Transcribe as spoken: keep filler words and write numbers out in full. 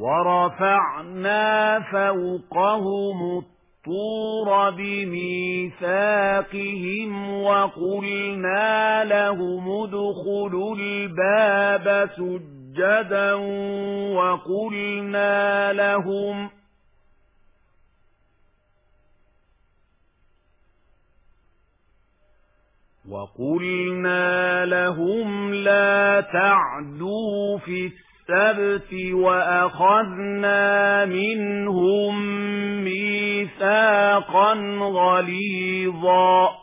ورفعنا فوقهم الطور بميثاقهم وقلنا لهم ادخلوا الباب سجدا وقلنا لهم وقلنا لهم لا تعدوا في السبت وأخذنا منهم ميثاقا غليظا